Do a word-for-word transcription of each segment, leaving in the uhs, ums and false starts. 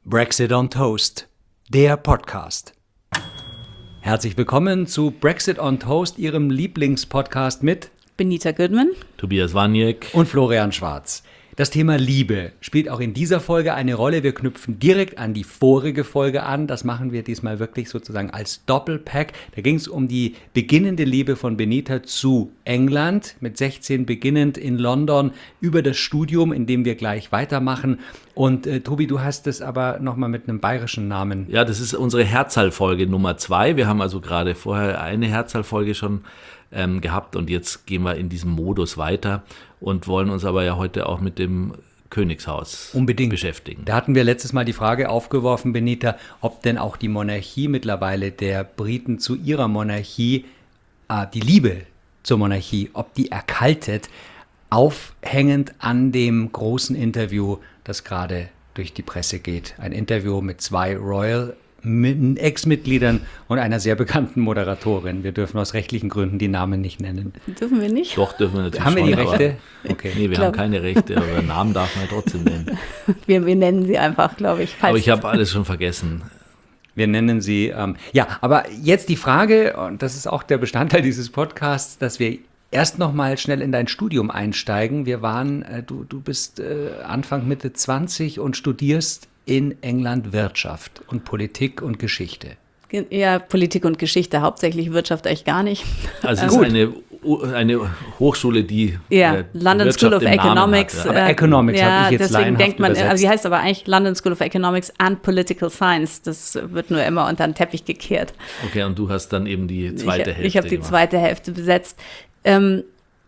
Brexit on Toast, der Podcast. Herzlich willkommen zu Brexit on Toast, Ihrem Lieblingspodcast mit Benita Goodman, Tobias Waniek und Florian Schwarz. Das Thema Liebe spielt auch in dieser Folge eine Rolle. Wir knüpfen direkt an die vorige Folge an. Das machen wir diesmal wirklich sozusagen als Doppelpack. Da ging es um die beginnende Liebe von Benita zu England, mit sechzehn beginnend in London, über das Studium, in dem wir gleich weitermachen. Und äh, Tobi, du hast es aber nochmal mit einem bayerischen Namen. Ja, das ist unsere Herzal-Folge Nummer zwei. Wir haben also gerade vorher eine Herzal-Folge schon ähm, gehabt und jetzt gehen wir in diesem Modus weiter und wollen uns aber ja heute auch mit dem Königshaus Unbedingt beschäftigen. Da hatten wir letztes Mal die Frage aufgeworfen, Benita, ob denn auch die Monarchie mittlerweile der Briten zu ihrer Monarchie, äh, die Liebe zur Monarchie, ob die erkaltet, aufhängend an dem großen Interview, das gerade durch die Presse geht. Ein Interview mit zwei Royal Ex-Mitgliedern und einer sehr bekannten Moderatorin. Wir dürfen aus rechtlichen Gründen die Namen nicht nennen. Dürfen wir nicht? Doch, dürfen wir natürlich Haben wir schon, die Rechte? Okay. Nee, wir Glaub. haben keine Rechte, aber Namen darf man trotzdem nennen. Wir, wir nennen sie einfach, glaube ich. Aber ich habe alles schon vergessen. Wir nennen sie, ähm, ja, aber jetzt die Frage, und das ist auch der Bestandteil dieses Podcasts, dass wir erst noch mal schnell in dein Studium einsteigen. Wir waren, äh, du, du bist äh, Anfang, Mitte zwanzig und studierst in England Wirtschaft und Politik und Geschichte. Ja, Politik und Geschichte, hauptsächlich Wirtschaft eigentlich gar nicht. Also es ist eine, eine Hochschule, die ja, äh, London Wirtschaft School of im Namen Economics. hat, ja. Aber Economics ja, habe ich jetzt deswegen denkt man, übersetzt. also sie heißt aber eigentlich London School of Economics and Political Science. Das wird nur immer unter den Teppich gekehrt. Okay, und du hast dann eben die zweite ich, Hälfte Ich habe die gemacht. zweite Hälfte besetzt. Ähm,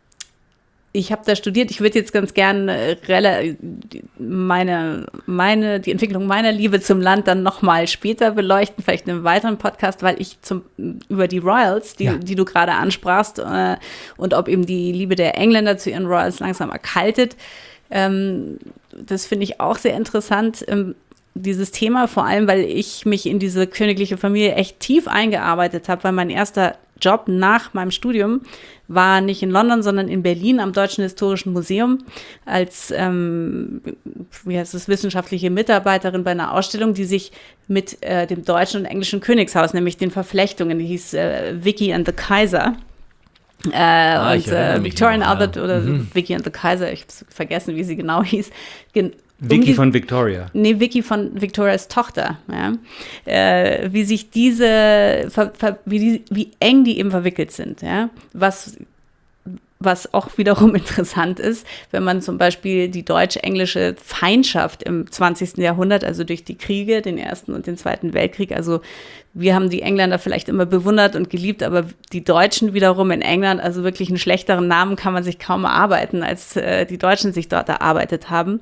Ich habe da studiert. Ich würde jetzt ganz gern äh, meine, meine, die Entwicklung meiner Liebe zum Land dann nochmal später beleuchten, vielleicht in einem weiteren Podcast, weil ich zum, über die Royals, die, ja. die du gerade ansprachst, äh, und ob eben die Liebe der Engländer zu ihren Royals langsam erkaltet, ähm, das finde ich auch sehr interessant. Ähm, dieses Thema, vor allem, weil ich mich in diese königliche Familie echt tief eingearbeitet habe, weil mein erster Job nach meinem Studium war nicht in London, sondern in Berlin am Deutschen Historischen Museum als ähm, wie heißt es, wissenschaftliche Mitarbeiterin bei einer Ausstellung, die sich mit äh, dem deutschen und englischen Königshaus, nämlich den Verflechtungen, die hieß äh, Vicky and the Kaiser. Äh, ah, und äh, Victorian noch, Albert ja. oder mhm. Vicky and the Kaiser, ich habe vergessen, wie sie genau hieß. Gen- Vicky um von Victoria. Nee, Vicky von Victorias Tochter. Ja. Äh, wie sich diese, ver, ver, wie, die, wie eng die eben verwickelt sind. Ja. Was, was auch wiederum interessant ist, wenn man zum Beispiel die deutsch-englische Feindschaft im zwanzigsten Jahrhundert, also durch die Kriege, den Ersten und den Zweiten Weltkrieg, also wir haben die Engländer vielleicht immer bewundert und geliebt, aber die Deutschen wiederum in England, also wirklich einen schlechteren Namen kann man sich kaum erarbeiten, als äh, die Deutschen sich dort erarbeitet haben.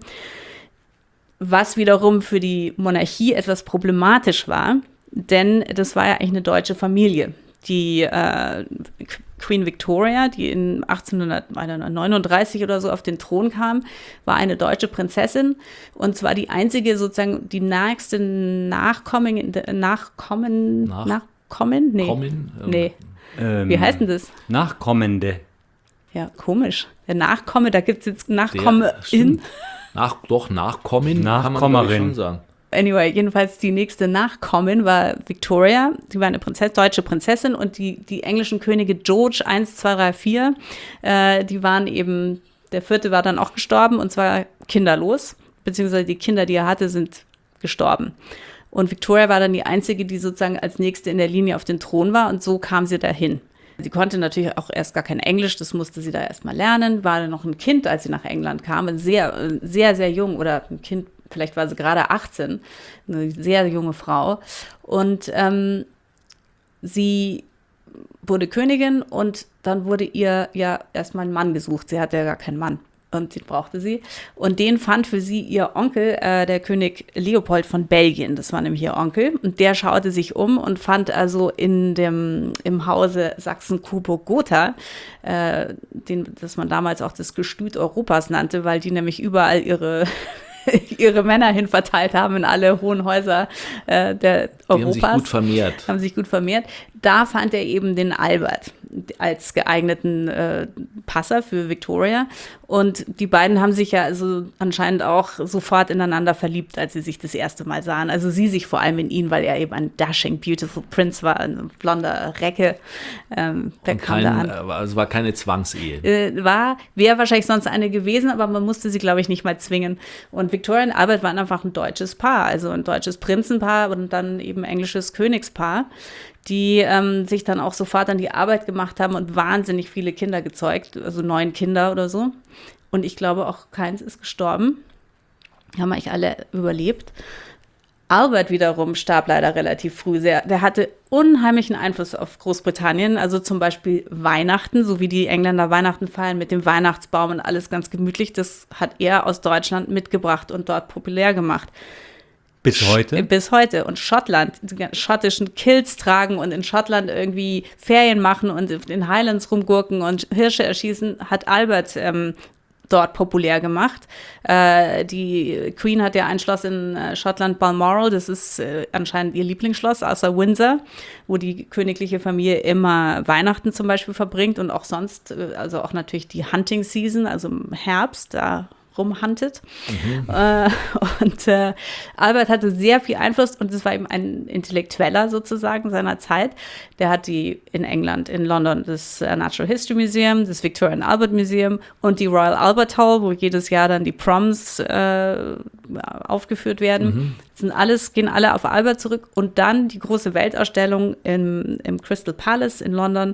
Was wiederum für die Monarchie etwas problematisch war, denn das war ja eigentlich eine deutsche Familie. Die äh, Queen Victoria, die in achtzehnhundertneununddreißig oder so auf den Thron kam, war eine deutsche Prinzessin und zwar die einzige sozusagen, die nächste Nachkommen, Nachkommen, Nach, Nachkommen? Nee. Kommen, ähm, nee. Ähm, Wie heißt denn das? Nachkommende. Ja, komisch. Der Nachkomme, da gibt es jetzt Nachkomme Der, in. Nach, doch, Nachkommen kann man Nachkommerin. glaube ich schon sagen. Anyway, jedenfalls die nächste Nachkommin war Victoria. Die war eine Prinzess, deutsche Prinzessin und die, die englischen Könige George eins, zwei, drei, vier, äh, die waren eben, der vierte war dann auch gestorben und zwar kinderlos, beziehungsweise die Kinder, die er hatte, sind gestorben. Und Victoria war dann die einzige, die sozusagen als nächste in der Linie auf den Thron war und so kam sie dahin. Sie konnte natürlich auch erst gar kein Englisch, das musste sie da erst mal lernen, war dann noch ein Kind, als sie nach England kam, sehr, sehr, sehr jung oder ein Kind, vielleicht war sie gerade achtzehn, eine sehr junge Frau und ähm, sie wurde Königin und dann wurde ihr ja erstmal ein Mann gesucht, sie hatte ja gar keinen Mann. Und den brauchte sie. Und den fand für sie ihr Onkel, äh, der König Leopold von Belgien. Das war nämlich ihr Onkel. Und der schaute sich um und fand also in dem, im Hause Sachsen-Coburg-Gotha, äh, den, das man damals auch das Gestüt Europas nannte, weil die nämlich überall ihre ihre Männer hin verteilt haben in alle hohen Häuser äh, der Die Europas. haben sich gut vermehrt. Haben sich gut vermehrt. Da fand er eben den Albert als geeigneten äh, Passer für Victoria. Und die beiden haben sich ja also anscheinend auch sofort ineinander verliebt, als sie sich das erste Mal sahen. Also sie sich vor allem in ihn, weil er eben ein dashing, beautiful Prince war, ein blonder Recke. Ähm, der Und kam kein, da an. also es war keine Zwangsehe. Äh, war, wäre wahrscheinlich sonst eine gewesen, aber man musste sie, glaube ich, nicht mal zwingen. Und Victoria und Albert waren einfach ein deutsches Paar, also ein deutsches Prinzenpaar und dann eben englisches Königspaar, die ähm, sich dann auch sofort an die Arbeit gemacht haben und wahnsinnig viele Kinder gezeugt, also neun Kinder oder so. Und ich glaube auch, keins ist gestorben. Haben eigentlich alle überlebt. Albert wiederum starb leider relativ früh sehr. Der hatte unheimlichen Einfluss auf Großbritannien, also zum Beispiel Weihnachten, so wie die Engländer Weihnachten feiern mit dem Weihnachtsbaum und alles ganz gemütlich. Das hat er aus Deutschland mitgebracht und dort populär gemacht. Bis heute? Bis heute. Und Schottland, die schottischen Kilts tragen und in Schottland irgendwie Ferien machen und in den Highlands rumgurken und Hirsche erschießen, hat Albert ähm, dort populär gemacht. Äh, die Queen hat ja ein Schloss in äh, Schottland, Balmoral, das ist äh, anscheinend ihr Lieblingsschloss, außer Windsor, wo die königliche Familie immer Weihnachten zum Beispiel verbringt und auch sonst, äh, also auch natürlich die Hunting Season, also im Herbst, da rumhuntet. Mhm. Äh, und äh, Albert hatte sehr viel Einfluss und es war eben ein Intellektueller sozusagen seiner Zeit. Der hat die in England, in London, das Natural History Museum, das Victoria and Albert Museum und die Royal Albert Hall, wo jedes Jahr dann die Proms äh, aufgeführt werden. Mhm. Das sind alles, gehen alle auf Albert zurück. Und dann die große Weltausstellung im, im Crystal Palace in London,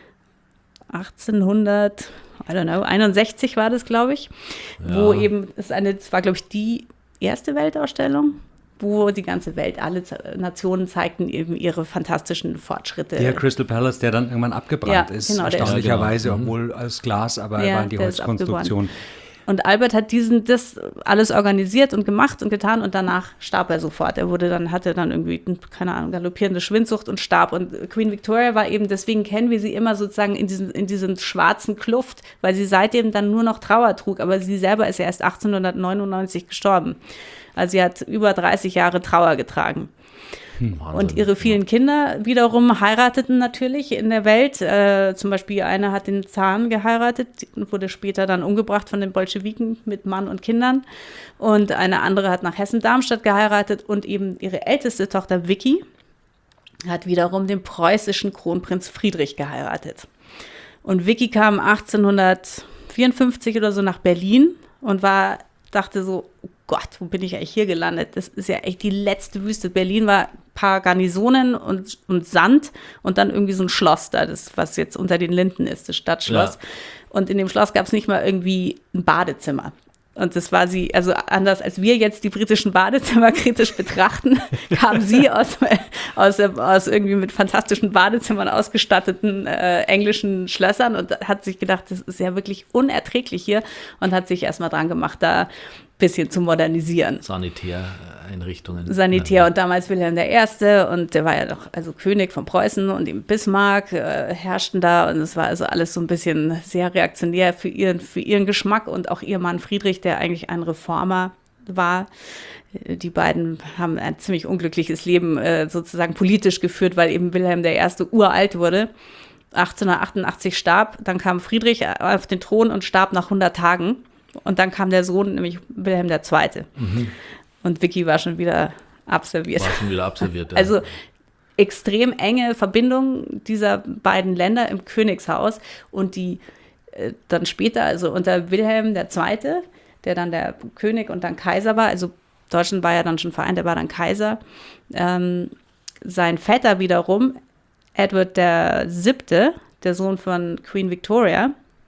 achtzehnhundert, I don't know, einundsechzig war das, glaube ich, ja. Wo eben, es eine, es war, glaube ich, die erste Weltausstellung, wo die ganze Welt, alle Nationen zeigten eben ihre fantastischen Fortschritte. Der Crystal Palace, der dann irgendwann abgebrannt ja, ist, genau, erstaunlicherweise, ja, genau. obwohl aus Glas, aber ja, war die Holzkonstruktion. Und Albert hat diesen, das alles organisiert und gemacht und getan und danach starb er sofort. Er wurde dann, hatte dann irgendwie, keine Ahnung, galoppierende Schwindsucht und starb. Und Queen Victoria war eben, deswegen kennen wir sie immer sozusagen in diesen, in diesen schwarzen Kluft, weil sie seitdem dann nur noch Trauer trug. Aber sie selber ist ja erst achtzehnhundertneunundneunzig gestorben. Also sie hat über dreißig Jahre Trauer getragen. Wahnsinn, und ihre vielen ja. Kinder wiederum heirateten natürlich in der Welt. Äh, zum Beispiel eine hat den Zaren geheiratet und wurde später dann umgebracht von den Bolschewiken mit Mann und Kindern. Und eine andere hat nach Hessen-Darmstadt geheiratet und eben ihre älteste Tochter Vicky hat wiederum den preußischen Kronprinz Friedrich geheiratet. Und Vicky kam achtzehnhundertvierundfünfzig oder so nach Berlin und war, dachte so, oh Gott, wo bin ich eigentlich hier gelandet? Das ist ja echt die letzte Wüste. Berlin war ein paar Garnisonen und, und Sand und dann irgendwie so ein Schloss da, das, was jetzt unter den Linden ist, das Stadtschloss. Ja. Und in dem Schloss gab es nicht mal irgendwie ein Badezimmer. Und das war sie, also anders als wir jetzt die britischen Badezimmer kritisch betrachten, kam sie aus, aus, aus irgendwie mit fantastischen Badezimmern ausgestatteten äh, englischen Schlössern und hat sich gedacht, das ist ja wirklich unerträglich hier und hat sich erstmal dran gemacht, da ein bisschen zu modernisieren. Sanitäreinrichtungen. Sanitär und damals Wilhelm der Erste und der war ja doch also König von Preußen und eben Bismarck äh, herrschten da und es war also alles so ein bisschen sehr reaktionär für ihren, für ihren Geschmack und auch ihr Mann Friedrich, der eigentlich ein Reformer war. Die beiden haben ein ziemlich unglückliches Leben äh, sozusagen politisch geführt, weil eben Wilhelm der Erste uralt wurde, achtzehnhundertachtundachtzig starb, dann kam Friedrich auf den Thron und starb nach hundert Tagen. Und dann kam der Sohn, nämlich Wilhelm der Zweite. Mhm. Und Vicky war schon wieder absolviert. War schon wieder absolviert, ja. Also extrem enge Verbindung dieser beiden Länder im Königshaus. Und die äh, dann später, also unter Wilhelm der Zweite, der dann der König und dann Kaiser war, also Deutschland war ja dann schon vereint, der war dann Kaiser. Ähm, sein Vetter wiederum, Edward der Siebte, der Sohn von Queen Victoria,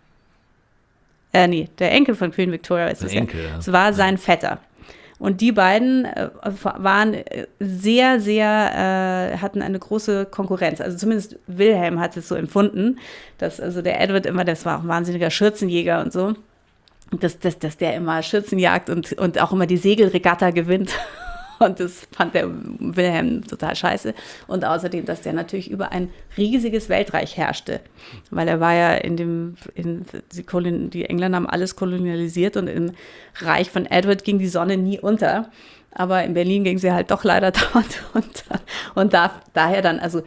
Äh, nee, der Enkel von Queen Victoria ist es ja. Es war sein Vetter. Und die beiden äh, waren sehr, sehr, äh, hatten eine große Konkurrenz. Also zumindest Wilhelm hat es so empfunden, dass also der Edward immer, das war auch ein wahnsinniger Schürzenjäger und so, dass, dass, dass der immer Schürzen jagt und, und auch immer die Segelregatta gewinnt. Und das fand der Wilhelm total scheiße. Und außerdem, dass der natürlich über ein riesiges Weltreich herrschte. Weil er war ja in dem, in, die, Kolon, die Engländer haben alles kolonialisiert und im Reich von Edward ging die Sonne nie unter. Aber in Berlin ging sie halt doch leider dauernd unter. Und da, daher dann, also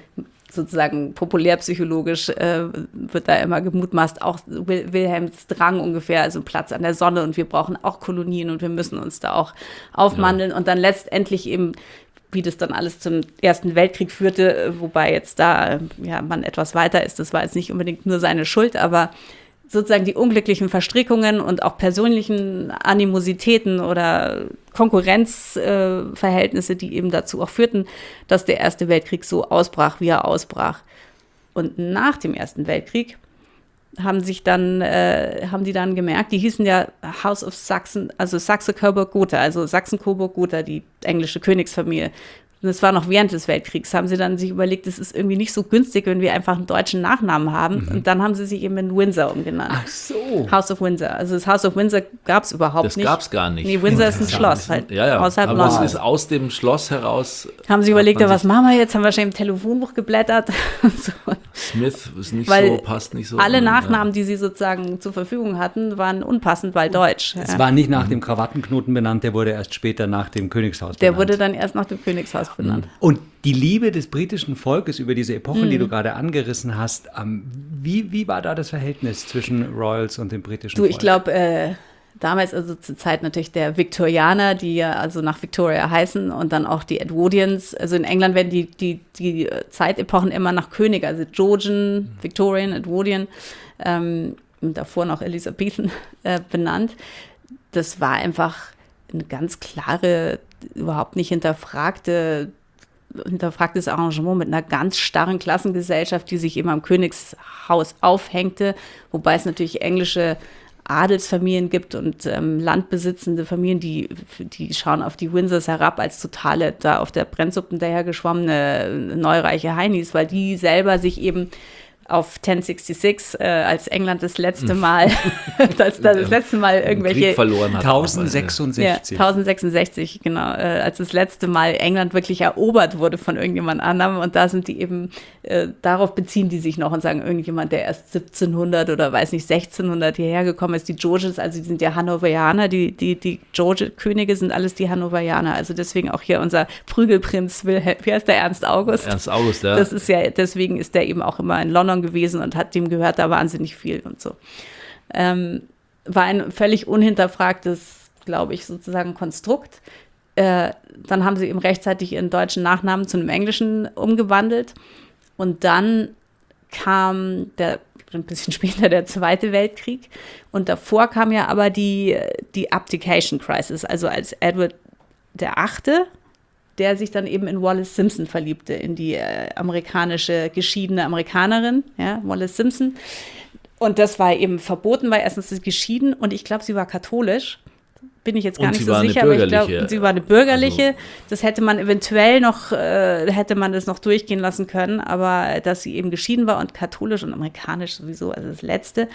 sozusagen populärpsychologisch äh, wird da immer gemutmaßt, auch Wil- Wilhelms Drang ungefähr, also Platz an der Sonne und wir brauchen auch Kolonien und wir müssen uns da auch aufmandeln. Ja. Und dann letztendlich eben, wie das dann alles zum Ersten Weltkrieg führte, wobei jetzt da ja, man etwas weiter ist, das war jetzt nicht unbedingt nur seine Schuld, aber sozusagen die unglücklichen Verstrickungen und auch persönlichen Animositäten oder Konkurrenzverhältnisse, äh, die eben dazu auch führten, dass der Erste Weltkrieg so ausbrach, wie er ausbrach. Und nach dem Ersten Weltkrieg haben sich dann, äh, haben die dann gemerkt, die hießen ja House of Sachsen, also Saxe-Coburg-Gotha, also Sachsen-Coburg-Gotha, die englische Königsfamilie. Und das war noch während des Weltkriegs, haben sie dann sich überlegt, es ist irgendwie nicht so günstig, wenn wir einfach einen deutschen Nachnamen haben. Mhm. Und dann haben sie sich eben in Windsor umgenannt. Ach so. House of Windsor. Also das House of Windsor gab es überhaupt das nicht. Das gab es gar nicht. Nee, Windsor ist ein Schloss halt. Ja, ja. Außerhalb Aber London. es ist aus dem Schloss heraus. Haben sie überlegt, ja, was machen wir jetzt? Haben wir schon im Telefonbuch geblättert. So. Smith ist nicht weil so, passt nicht so. Alle an, Nachnamen, ja. die sie sozusagen zur Verfügung hatten, waren unpassend, weil deutsch. Es ja. war nicht nach dem Krawattenknoten benannt, der wurde erst später nach dem Königshaus Der benannt. wurde dann erst nach dem Königshaus benannt. Und die Liebe des britischen Volkes über diese Epochen, Mhm. die du gerade angerissen hast, ähm, wie, wie war da das Verhältnis zwischen Royals und dem britischen Du, Volk? ich glaube, äh, damals, also zur Zeit natürlich der Viktorianer, die ja also nach Victoria heißen und dann auch die Edwardians. Also in England werden die, die, die Zeitepochen immer nach König, also Georgian, Victorian, Edwardian ähm, und davor noch Elizabethan äh, benannt. Das war einfach eine ganz klare, überhaupt nicht hinterfragte hinterfragtes Arrangement mit einer ganz starren Klassengesellschaft, die sich eben am Königshaus aufhängte, wobei es natürlich englische Adelsfamilien gibt und ähm, landbesitzende Familien, die, die schauen auf die Windsors herab als totale, da auf der Brennsuppen dahergeschwommene neureiche Heinis, weil die selber sich eben auf zehnhundertsechsundsechzig, äh, als England das letzte Mal, das, das letzte Mal irgendwelche Krieg verloren hat. tausendsechsundsechzig. Ja, tausendsechsundsechzig, genau, äh, als das letzte Mal England wirklich erobert wurde von irgendjemand anderem und da sind die eben, äh, darauf beziehen die sich noch und sagen, irgendjemand, der erst siebzehnhundert oder weiß nicht, sechzehnhundert hierher gekommen ist, die Georges, also die sind ja Hannoverianer, die, die, die George-Könige sind alles die Hannoverianer, also deswegen auch hier unser Prügelprinz Wilhelm, wie heißt der, Ernst August? Ernst August, ja. Das ist ja, deswegen ist der eben auch immer in London gewesen und hat dem gehört da wahnsinnig viel und so. Ähm, war ein völlig unhinterfragtes, glaube ich, sozusagen Konstrukt. Äh, dann haben sie eben rechtzeitig ihren deutschen Nachnamen zu einem englischen umgewandelt und dann kam der, ein bisschen später der Zweite Weltkrieg und davor kam ja aber die, die Abdication Crisis, also als Edward der Achte, der sich dann eben in Wallis Simpson verliebte, in die äh, amerikanische, geschiedene Amerikanerin, ja, Wallis Simpson. Und das war eben verboten, weil erstens sie geschieden und ich glaube, sie war katholisch. Bin ich jetzt gar und nicht sie so war sicher, eine aber ich glaube, sie war eine bürgerliche. Also, das hätte man eventuell noch, äh, hätte man das noch durchgehen lassen können, aber dass sie eben geschieden war und katholisch und amerikanisch sowieso, also das Letzte.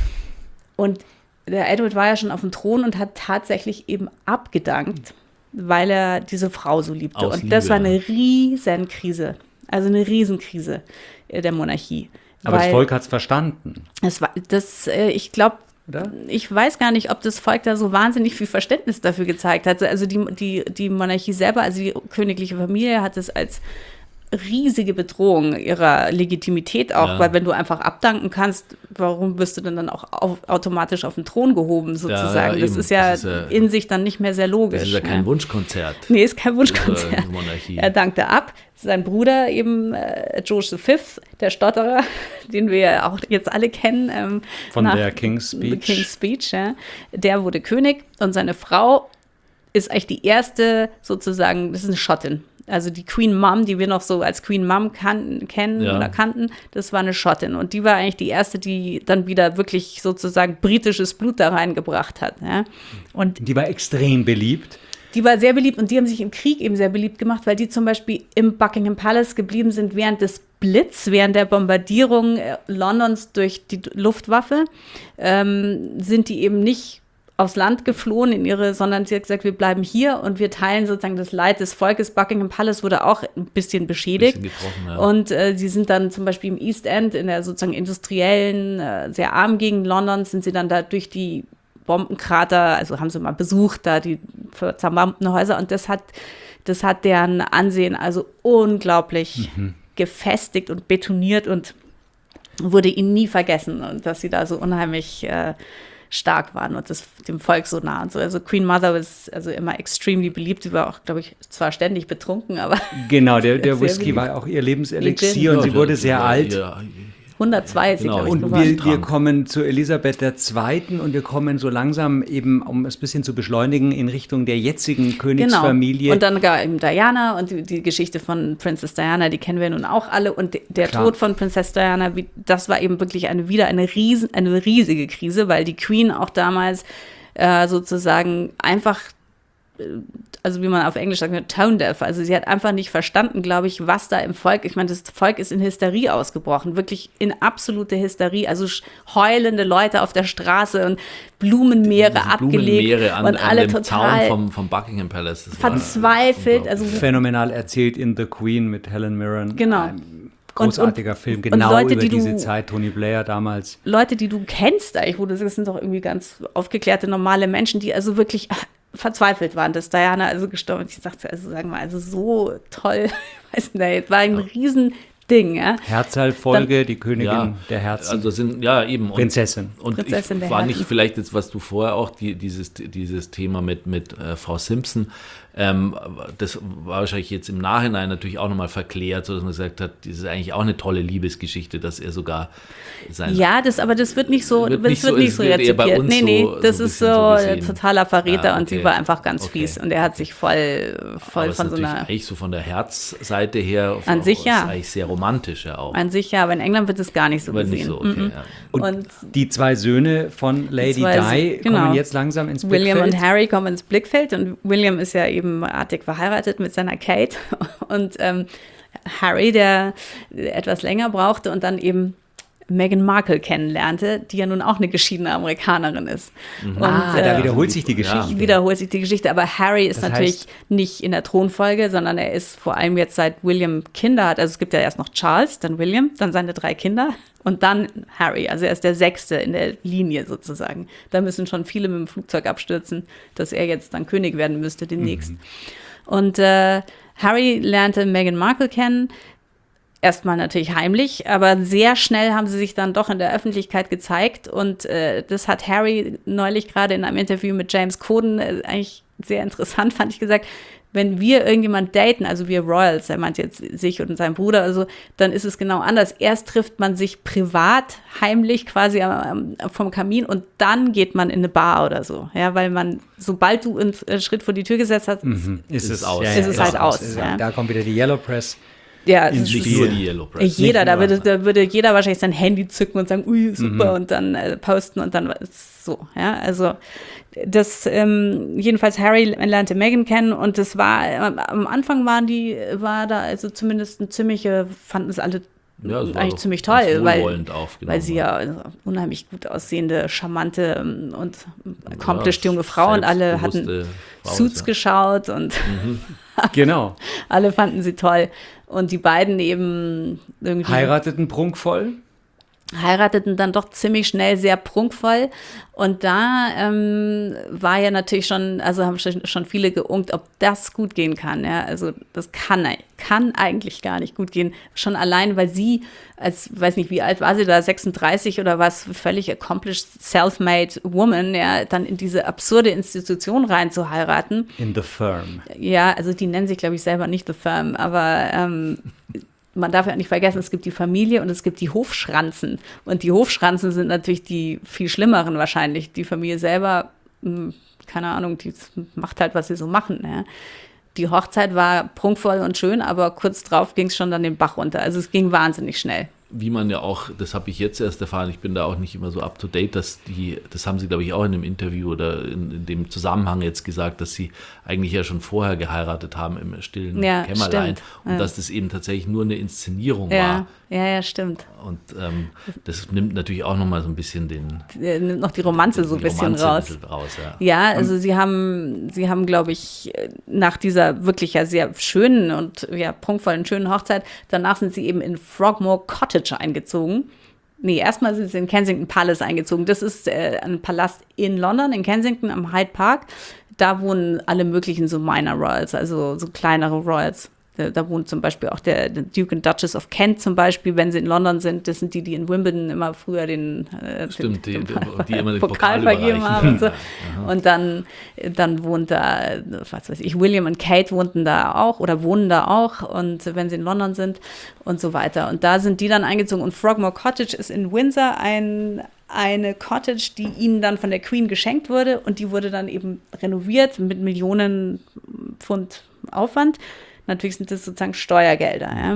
Und der Edward war ja schon auf dem Thron und hat tatsächlich eben abgedankt, weil er diese Frau so liebte. Aus und Liebe. das war eine riesen Krise, also eine Riesenkrise der Monarchie. Aber das Volk hat es verstanden. Das war, das, äh, ich glaube, ich weiß gar nicht, ob das Volk da so wahnsinnig viel Verständnis dafür gezeigt hat. Also die, die, die Monarchie selber, also die königliche Familie hat es als riesige Bedrohung ihrer Legitimität auch, ja. Weil wenn du einfach abdanken kannst, warum wirst du denn dann auch auf, automatisch auf den Thron gehoben sozusagen? Ja, ja, das, ist ja das ist ja in sich dann nicht mehr sehr logisch. Das ist ja kein ja. Wunschkonzert. Nee, ist kein Wunschkonzert. Monarchie. Er dankte ab. Sein Bruder eben, äh, George der Fünfte, der Stotterer, den wir ja auch jetzt alle kennen. Ähm, Von der King's Speech. King's Speech, ja. Der wurde König und seine Frau ist eigentlich die erste sozusagen, das ist eine Schottin. Also die Queen Mum, die wir noch so als Queen Mum kan- kennen ja. oder kannten, das war eine Schottin. Und die war eigentlich die erste, die dann wieder wirklich sozusagen britisches Blut da reingebracht hat. Ja. Und die war extrem beliebt. Die war sehr beliebt und die haben sich im Krieg eben sehr beliebt gemacht, weil die zum Beispiel im Buckingham Palace geblieben sind während des Blitz, während der Bombardierung Londons durch die Luftwaffe, ähm, sind die eben nicht aufs Land geflohen in ihre, sondern sie hat gesagt, wir bleiben hier und wir teilen sozusagen das Leid des Volkes. Buckingham Palace wurde auch ein bisschen beschädigt. Ein bisschen getroffen, ja. Und äh, sie sind dann zum Beispiel im East End, in der sozusagen industriellen, äh, sehr armen Gegend Londons, sind sie dann da durch die Bombenkrater, also haben sie mal besucht, da die zerbombten Häuser und das hat, das hat deren Ansehen also unglaublich mhm. gefestigt und betoniert und wurde ihnen nie vergessen und dass sie da so unheimlich äh, stark waren und das dem Volk so nah und so. Also Queen Mother ist also immer extrem beliebt. Sie war auch, glaube ich, zwar ständig betrunken, aber genau, der, der Whisky war auch ihr Lebenselixier und sie wurde sehr ja, alt. Ja, hundertzwei ist sie, genau. glaube ich, Und geworden. wir, wir kommen zu Elisabeth der Zweiten und wir kommen so langsam eben, um es ein bisschen zu beschleunigen, in Richtung der jetzigen Königsfamilie. Genau. Und dann gar eben Diana und die, die Geschichte von Princess Diana, die kennen wir nun auch alle. Und der Klar. Tod von Princess Diana, wie, das war eben wirklich eine, wieder eine, riesen, eine riesige Krise, weil die Queen auch damals äh, sozusagen einfach, also wie man auf Englisch sagt, tone deaf. Also sie hat einfach nicht verstanden, glaube ich, was da im Volk, ich meine, das Volk ist in Hysterie ausgebrochen, wirklich in absolute Hysterie, also heulende Leute auf der Straße und Blumenmeere Diese abgelegt Blumenmeere an, und an alle dem total Zaun vom, vom Buckingham Palace. Das war verzweifelt. Also Phänomenal erzählt in The Queen mit Helen Mirren. Genau. Ein großartiger und, und, Film, und genau Leute, über die diese du, Zeit, Tony Blair damals. Leute, die du kennst, eigentlich, wo du sagst, das sind doch irgendwie ganz aufgeklärte, normale Menschen, die also wirklich verzweifelt waren, dass Diana also gestorben ist. Ich dachte, also sagen wir, also so toll, weiß nicht, war ein Riesending, ja. Herzalfolge, Dann, die Königin ja, der Herzen. Also sind, ja, eben. Und, Prinzessin. Und Prinzessin ich der war Herzen. nicht vielleicht jetzt, was du vorher auch, die, dieses, dieses Thema mit, mit äh, Frau Simpson, ähm, das war wahrscheinlich jetzt im Nachhinein natürlich auch nochmal verklärt, sodass man gesagt hat, das ist eigentlich auch eine tolle Liebesgeschichte, dass er sogar sein... Ja, das, aber das wird nicht so, Wird das nicht wird so- nicht es so wird eher bei rezipiert. uns Nee, nee, so- das so ein ist so bisschen so ein gesehen. totaler Verräter Ja, und sie okay. war einfach ganz Okay. fies und er hat sich voll, voll aber es von ist so natürlich einer... eigentlich so von der Herzseite her An auch- sich ja. ist eigentlich sehr romantisch ja auch. An sich ja, aber in England wird es gar nicht so Aber gesehen. nicht so, okay. Mhm. Ja. Und, Und die zwei Söhne von Lady zwei- Di genau. kommen jetzt langsam ins William Blickfeld. und Harry kommen ins Blickfeld und William ist ja eben artig verheiratet mit seiner Kate und ähm, Harry, der etwas länger brauchte und dann eben Meghan Markle kennenlernte, die ja nun auch eine geschiedene Amerikanerin ist. Und, ah, da äh, wiederholt sich die Ja. Geschichte. wiederholt sich die Geschichte, aber Harry ist Das natürlich heißt- nicht in der Thronfolge, sondern er ist vor allem jetzt seit William Kinder hat, also es gibt ja erst noch Charles, dann William, dann seine drei Kinder und dann Harry, also er ist der Sechste in der Linie sozusagen. Da müssen schon viele mit dem Flugzeug abstürzen, dass er jetzt dann König werden müsste demnächst. Und äh, Harry lernte Meghan Markle kennen, erstmal natürlich heimlich, aber sehr schnell haben sie sich dann doch in der Öffentlichkeit gezeigt und äh, das hat Harry neulich gerade in einem Interview mit James Corden äh, eigentlich sehr interessant, fand ich, gesagt, wenn wir irgendjemand daten, also wir Royals, er meint jetzt sich und seinen Bruder, also dann ist es genau anders. Erst trifft man sich privat, heimlich quasi am, am, vom Kamin und dann geht man in eine Bar oder so, ja, weil man, sobald du einen Schritt vor die Tür gesetzt hast, Mhm. Ist, es aus. Ist es halt aus, Ist- ja. Da kommt wieder die Yellow Press. ja, ins das Nicht ist- nur die Yellow Press. Jeder, Nicht da nur. würde, da würde jeder wahrscheinlich sein Handy zücken und sagen, ui, super, und dann äh, posten und dann ist so, ja, also das, ähm, jedenfalls Harry lernte Meghan kennen und das war, äh, am Anfang waren die, war da also zumindest ein ziemliche, fanden es alle Ja, es war eigentlich doch ziemlich ganz toll, weil, wohlwollend aufgenommen. weil sie ja also unheimlich gut aussehende, charmante ähm, und accomplished Ja, junge Frau und alle hatten selbstbewusste Frau, Suits ja. geschaut und Genau. alle fanden sie toll. Und die beiden eben irgendwie Heirateten prunkvoll. heirateten dann doch ziemlich schnell sehr prunkvoll. Und da ähm, war ja natürlich schon, also haben schon schon viele geunkt, ob das gut gehen kann. Ja? Also das kann, kann eigentlich gar nicht gut gehen. Schon allein, weil sie, als, weiß nicht, wie alt war sie da, sechsunddreißig oder was, völlig accomplished, self-made woman, ja, dann in diese absurde Institution rein zu heiraten. In the firm. Ja, also die nennen sich, glaube ich, selber nicht The Firm, aber ähm, man darf ja nicht vergessen, es gibt die Familie und es gibt die Hofschranzen. Und die Hofschranzen sind natürlich die viel schlimmeren wahrscheinlich. Die Familie selber, mh, keine Ahnung, die macht halt, was sie so machen. Ja. Die Hochzeit war prunkvoll und schön, aber kurz drauf ging es schon dann den Bach runter. Also es ging wahnsinnig schnell. Wie man ja auch, das habe ich jetzt erst erfahren, ich bin da auch nicht immer so up to date, dass die, das haben sie, glaube ich, auch in dem Interview oder in, in dem Zusammenhang jetzt gesagt, dass sie eigentlich ja schon vorher geheiratet haben im stillen Ja, Kämmerlein stimmt. und Ja. dass das eben tatsächlich nur eine Inszenierung Ja, ja, ja, stimmt. war. Und ähm, das nimmt natürlich auch nochmal so ein bisschen den Äh, Nimmt noch die Romanze so ein die bisschen Romanze raus. ein bisschen raus ja. Ja, also sie haben, sie haben, glaube ich, nach dieser wirklich ja sehr schönen und ja prunkvollen schönen Hochzeit, danach sind sie eben in Frogmore Cottage eingezogen. Nee, erstmal sind sie in Kensington Palace eingezogen. Das ist äh, ein Palast in London, in Kensington am Hyde Park. Da wohnen alle möglichen so Minor Royals, also so kleinere Royals. Da, da wohnt zum Beispiel auch der, der Duke and Duchess of Kent zum Beispiel, wenn sie in London sind. Das sind die, die in Wimbledon immer früher den, äh, Stimmt, den, die, den, die immer den Pokal, Pokal vergeben haben. Und, so. Ja, und dann, dann wohnt da, was weiß ich, William und Kate wohnten da auch oder wohnen da auch. Und wenn sie in London sind und so weiter. Und da sind die dann eingezogen. Und Frogmore Cottage ist in Windsor ein eine Cottage, die ihnen dann von der Queen geschenkt wurde. Und die wurde dann eben renoviert mit Millionen Pfund Aufwand. Natürlich sind das sozusagen Steuergelder. Ja.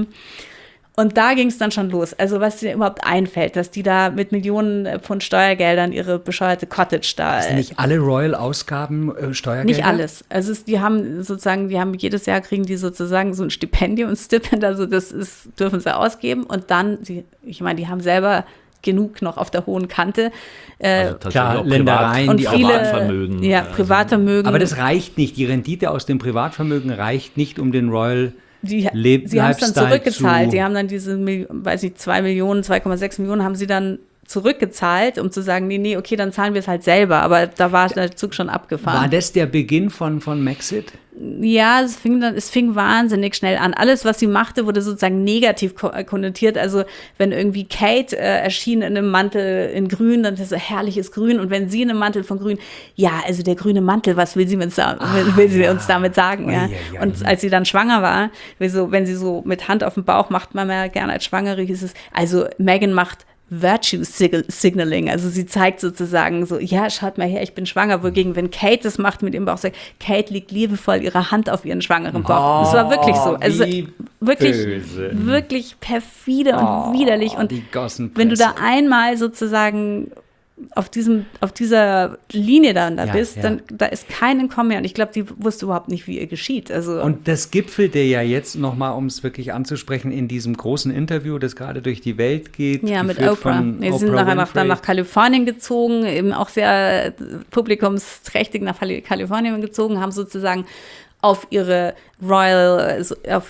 Und da ging es dann schon los. Also was dir überhaupt einfällt, dass die da mit Millionen von Steuergeldern ihre bescheuerte Cottage da... Sind nicht alle Royal-Ausgaben äh, Steuergelder? Nicht alles. Also es, die haben sozusagen, die haben jedes Jahr kriegen die sozusagen so ein Stipendium, ein Stipend, also das ist, dürfen sie ausgeben. Und dann, sie, ich meine, die haben selber genug noch auf der hohen Kante. Äh, also tatsächlich klar, auch Ländereien, Privat, und die viele, Privatvermögen. Ja, also, Privatvermögen. Aber das reicht nicht. Die Rendite aus dem Privatvermögen reicht nicht, um den Royal Die, Leb- sie haben es dann Lifestyle zurückgezahlt. zu- Die haben dann diese, Mil- weiß ich, zwei Millionen, zwei Komma sechs Millionen haben sie dann zurückgezahlt, um zu sagen, nee, nee, okay, dann zahlen wir es halt selber. Aber da war der Zug schon abgefahren. War das der Beginn von, von Maxit? Ja, es fing dann, es fing wahnsinnig schnell an. Alles, was sie machte, wurde sozusagen negativ ko- konnotiert. Also wenn irgendwie Kate äh, erschien in einem Mantel in Grün, dann ist das so herrliches Grün. Und wenn sie in einem Mantel von Grün, ja, also der grüne Mantel, was will sie uns, da, will, will sie ja. uns damit sagen? Ja? Ui, ui, ui. Und als sie dann schwanger war, wie so, wenn sie so mit Hand auf dem Bauch macht, man ja gerne als Schwangere, hieß es, also Meghan macht Virtue Signaling, also sie zeigt sozusagen so, ja, schaut mal her, ich bin schwanger, wogegen, wenn Kate das macht mit ihrem Bauch, sagt, Kate legt liebevoll ihre Hand auf ihren schwangeren Bauch. Das war wirklich so, also wie wirklich, böse. wirklich perfide Oh, und widerlich und die Gossenpresse. wenn du da einmal sozusagen auf diesem, auf dieser Linie dann da Ja, bist, ja. dann da ist kein Entkommen mehr und ich glaube, die wusste überhaupt nicht, wie ihr geschieht. Also Und das gipfelte ja jetzt nochmal, um es wirklich anzusprechen, in diesem großen Interview, das gerade durch die Welt geht. ja, mit geführt Oprah. von Nee, sie sind Oprah nachher nach, dann Winfrey. nach Kalifornien gezogen, eben auch sehr äh, publikumsträchtig nach Kali- Kalifornien gezogen, haben sozusagen auf ihre Royal, also auf,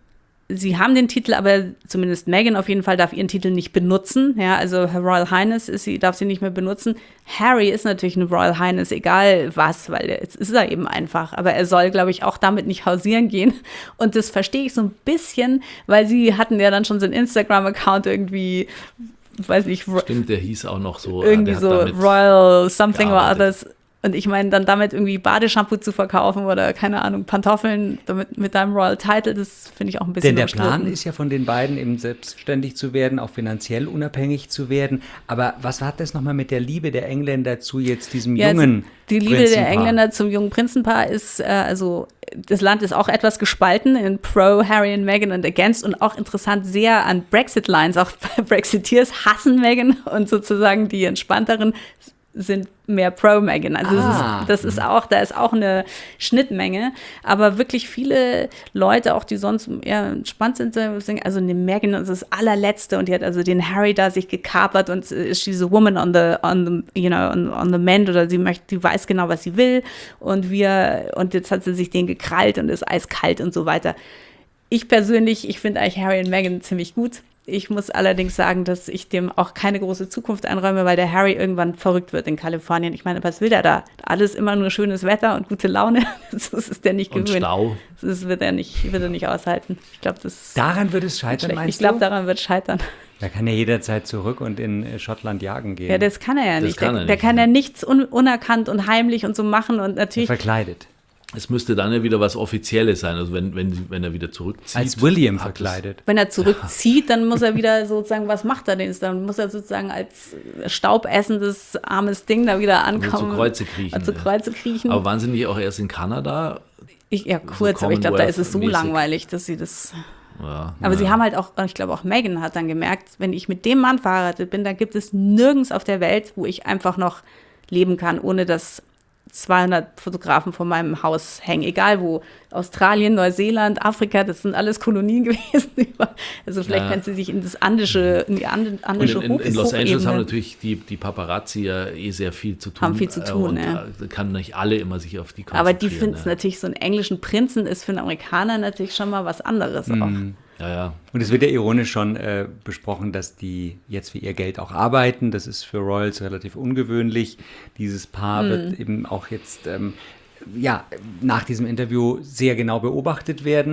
sie haben den Titel, aber zumindest Meghan auf jeden Fall darf ihren Titel nicht benutzen. Ja, also Her Royal Highness ist sie, darf sie nicht mehr benutzen. Harry ist natürlich eine Royal Highness, egal was, weil jetzt ist er eben einfach. Aber er soll, glaube ich, auch damit nicht hausieren gehen. Und das verstehe ich so ein bisschen, weil sie hatten ja dann schon so einen Instagram-Account irgendwie, weiß nicht, ro- Stimmt, der hieß auch noch so. irgendwie der hat so damit Royal Something or gearbeitet. Others. Und ich meine, dann damit irgendwie Badeshampoo zu verkaufen oder, keine Ahnung, Pantoffeln damit, mit deinem Royal Title, das finde ich auch ein bisschen Denn der umstritten. Plan ist ja von den beiden eben selbstständig zu werden, auch finanziell unabhängig zu werden. Aber was hat das nochmal mit der Liebe der Engländer zu jetzt diesem Ja, jungen also die Liebe Prinzenpaar? der Engländer zum jungen Prinzenpaar ist, äh, also das Land ist auch etwas gespalten in pro Harry und Meghan und against und auch interessant sehr an Brexit-Lines. Auch Brexiteers hassen Meghan und sozusagen die entspannteren sind mehr pro Meghan. Also Ah. das, ist, das ist auch, da ist auch eine Schnittmenge. Aber wirklich viele Leute, auch die sonst eher entspannt sind, sagen, also eine Meghan ist das allerletzte und die hat also den Harry da sich gekapert und ist diese Woman on the, on the, you know, on, on the mend oder sie möchte, die weiß genau, was sie will und wir, und jetzt hat sie sich den gekrallt und ist eiskalt und so weiter. Ich persönlich, ich finde eigentlich Harry und Meghan ziemlich gut. Ich muss allerdings sagen, dass ich dem auch keine große Zukunft einräume, weil der Harry irgendwann verrückt wird in Kalifornien. Ich meine, was will der da? Alles immer nur schönes Wetter und gute Laune. Das ist der nicht und gewöhnt. Stau. Das wird er nicht, wird er nicht aushalten. Ich glaube, das Daran wird es scheitern, schlecht. meinst Ich glaube, du? daran wird scheitern. Da kann er jederzeit zurück und in äh, Schottland jagen gehen. Ja, das kann er ja Das nicht. kann der, er der nicht, kann ja ne? nichts un unerkannt und heimlich und so machen und natürlich. verkleidet. Es müsste dann ja wieder was Offizielles sein, also wenn, wenn, sie- wenn er wieder zurückzieht. Als William hat es- verkleidet. Wenn er zurückzieht, dann muss er wieder sozusagen, was macht er denn? Dann muss er sozusagen als staubessendes, armes Ding da wieder Also ankommen. zu Kreuze kriechen. Und zu Kreuze kriechen. Aber waren sie nicht auch erst in Kanada? ich, ja, kurz, aber ich glaube, da ist es so Commonwealth-mäßig. langweilig, dass sie das. Ja, Aber ja. sie haben halt auch, ich glaube auch Meghan hat dann gemerkt, wenn ich mit dem Mann verheiratet bin, dann gibt es nirgends auf der Welt, wo ich einfach noch leben kann, ohne dass zweihundert Fotografen vor meinem Haus hängen, egal wo. Australien, Neuseeland, Afrika, das sind alles Kolonien gewesen. Also vielleicht Ja. können sie sich in das andische, in die ande- Und andische in, in, in Hoch- Los Angeles haben Hochebene. natürlich die, die Paparazzi ja eh sehr viel zu tun. Haben viel zu äh, tun, und ja. da kann nicht alle immer sich auf die konzentrieren. Aber die finden es ja. natürlich, so einen englischen Prinzen ist für einen Amerikaner natürlich schon mal was anderes auch. Ja, ja. Und es wird ja ironisch schon äh, besprochen, dass die jetzt für ihr Geld auch arbeiten. Das ist für Royals relativ ungewöhnlich. Dieses Paar wird Hm. eben auch jetzt ähm, ja, nach diesem Interview sehr genau beobachtet werden.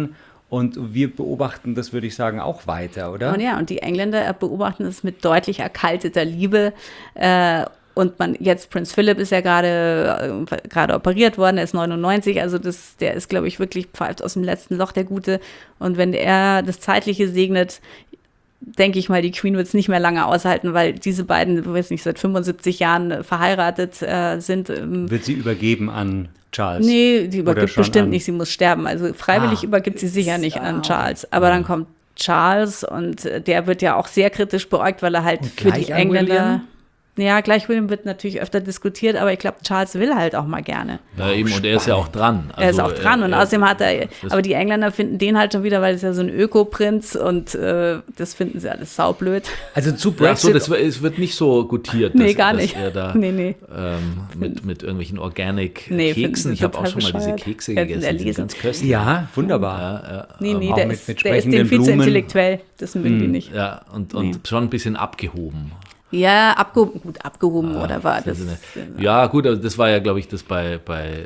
Und wir beobachten das, würde ich sagen, auch weiter, oder? Und ja, und die Engländer beobachten es mit deutlich erkalteter Liebe. Äh, und man jetzt, Prinz Philipp ist ja gerade äh, gerade operiert worden, er ist neunundneunzig, also das, der ist, glaube ich, wirklich pfeift aus dem letzten Loch, der Gute. Und wenn er das Zeitliche segnet, denke ich mal, die Queen wird es nicht mehr lange aushalten, weil diese beiden, ich weiß nicht, seit fünfundsiebzig Jahren verheiratet äh, sind. Ähm, wird sie übergeben an Charles? Nee, die übergibt bestimmt an... nicht, sie muss sterben. Also freiwillig ah, übergibt sie sicher nicht ah, an Charles. Aber ja. dann kommt Charles und der wird ja auch sehr kritisch beäugt, weil er halt und für die Engländer... William? Ja, gleich William wird natürlich öfter diskutiert, aber ich glaube, Charles will halt auch mal gerne. Ja, eben, und er ist ja auch dran. Also, er ist auch dran er, und er, außerdem hat er, das, aber die Engländer finden den halt schon wieder, weil es ja so ein Öko-Prinz und äh, das finden sie alles saublöd. Also zu Brexit. Brexit. So, das, es wird nicht so gutiert, nee, dass, gar dass nicht. er da nee, nee. Ähm, mit, mit irgendwelchen Organic-Keksen, nee, ich habe auch schon mal diese Kekse gegessen, die sind ganz köstlich. Ja, wunderbar. Ja, ja, nee, nee, auch der, mit, ist, mit der ist dem viel zu intellektuell, das mögen die nicht. Ja, und, und Nee. schon ein bisschen abgehoben. Ja, abgehoben, gut, abgehoben Ja, oder war das? Sinne. Ja, gut, also das war ja, glaube ich, das bei, bei äh,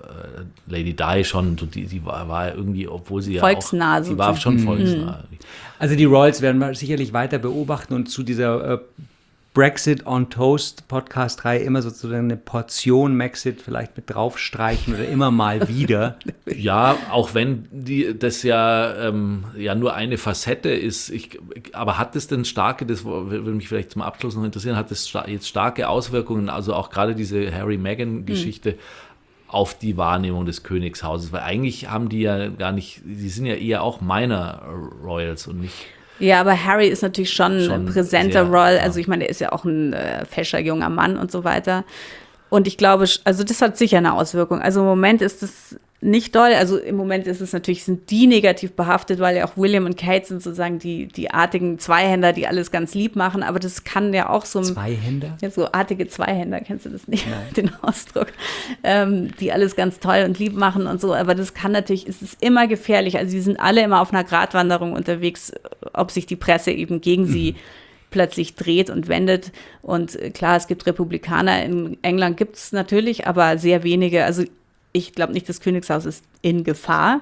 Lady Di schon, so die, die war, war ja irgendwie, obwohl sie volksnah ja auch, sie war schon volksnah. Also die Royals werden wir sicherlich weiter beobachten und zu dieser äh, Brexit on Toast Podcast-Reihe immer sozusagen eine Portion Maxit vielleicht mit draufstreichen oder immer mal wieder. Ja, auch wenn die, das ja, ähm, ja nur eine Facette ist, ich, aber hat es denn starke, das würde mich vielleicht zum Abschluss noch interessieren, hat es sta- jetzt starke Auswirkungen, also auch gerade diese Harry-Meghan-Geschichte, mhm. auf die Wahrnehmung des Königshauses? Weil eigentlich haben die ja gar nicht, die sind ja eher auch Minor Royals und nicht... Ja, aber Harry ist natürlich schon, Schon ein präsenter sehr, Royal. ja. Also ich meine, er ist ja auch ein äh, fescher junger Mann und so weiter. Und ich glaube, also das hat sicher eine Auswirkung. Also im Moment ist es nicht doll. Also im Moment ist es natürlich, sind die negativ behaftet, weil ja auch William und Kate sind sozusagen die, die artigen Zweihänder, die alles ganz lieb machen. Aber das kann ja auch so ein... Zweihänder? Ja, so artige Zweihänder, kennst du das nicht, den Ausdruck? Ähm, die alles ganz toll und lieb machen und so. Aber das kann natürlich, es ist immer gefährlich. Also die sind alle immer auf einer Gratwanderung unterwegs, ob sich die Presse eben gegen mhm. sie plötzlich dreht und wendet. Und klar, es gibt Republikaner, in England gibt es natürlich, aber sehr wenige. Also ich glaube nicht, das Königshaus ist in Gefahr,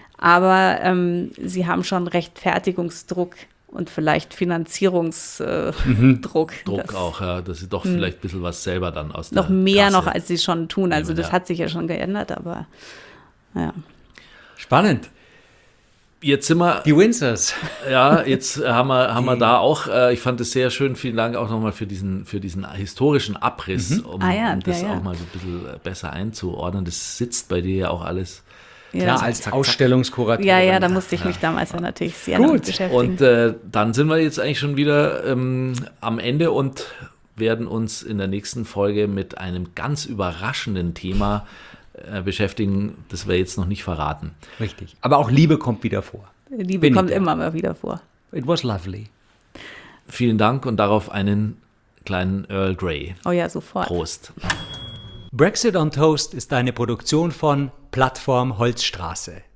aber ähm, sie haben schon Rechtfertigungsdruck und vielleicht Finanzierungsdruck. Äh, mhm. Druck das, auch, ja, dass sie doch mh. vielleicht ein bisschen was selber dann aus der Noch mehr Kasse noch, als sie schon tun. Also nehmen, das ja. hat sich ja schon geändert, aber ja. Spannend. Jetzt sind wir... Die Windsors. Ja, jetzt haben wir, haben wir da auch, äh, ich fand es sehr schön, vielen Dank auch nochmal für diesen, für diesen historischen Abriss, Mhm. um, Ah ja, um das ja, ja. auch mal so ein bisschen besser einzuordnen. Das sitzt bei dir ja auch alles. Ja, Klar, so als zack, zack. Ausstellungskuratorin. ja, ja, da musste ich mich damals ja natürlich sehr damit Gut. beschäftigen. Und äh, dann sind wir jetzt eigentlich schon wieder ähm, am Ende und werden uns in der nächsten Folge mit einem ganz überraschenden Thema äh, beschäftigen, das wir jetzt noch nicht verraten. Richtig. Aber auch Liebe kommt wieder vor. Liebe Bin ich kommt da. immer mal wieder vor. It was lovely. Vielen Dank und darauf einen kleinen Earl Grey. Oh ja, sofort. Prost. Brexit on Toast ist eine Produktion von Plattform Holzstraße.